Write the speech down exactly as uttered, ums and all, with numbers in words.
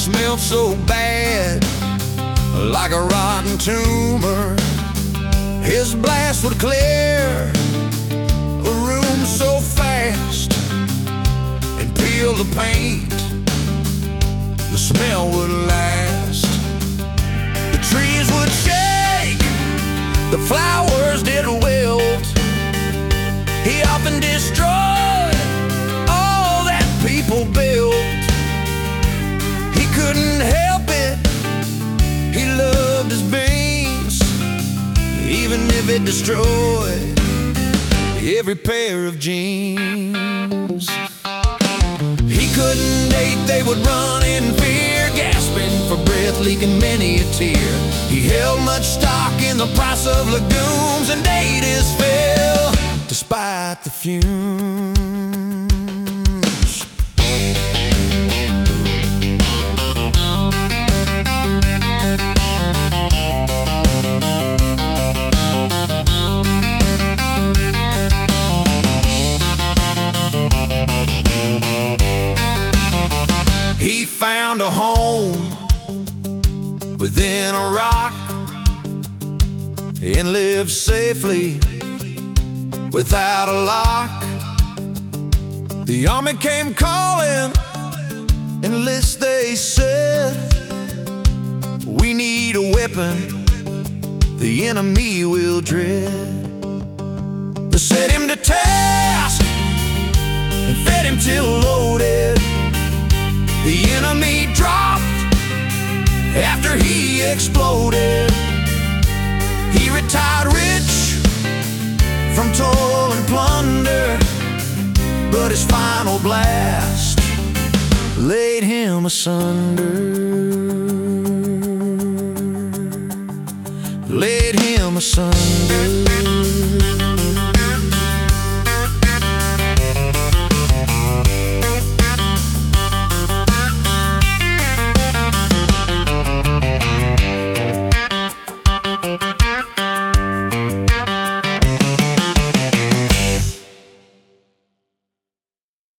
smelled so bad, like a rotten tumor. His blast would clear a room so fast and peel the paint. The smell would last. The trees would shake, the flowers did wilt. He often destroyed all that people built. He couldn't help it, he loved his beans, even if it destroyed every pair of jeans. He couldn't date, they would run in fear, gasping for breath, leaking many a tear. He held much stock in the price of legumes and ate his fill, despite the fumes. He found a home within a rock and lived safely without a lock. The army came calling, enlist they said. We need a weapon the enemy will dread. They set him to task and fed him till loaded. The enemy dropped after he exploded. He retired rich from toil and plunder, but his final blast laid him asunder. Laid him asunder.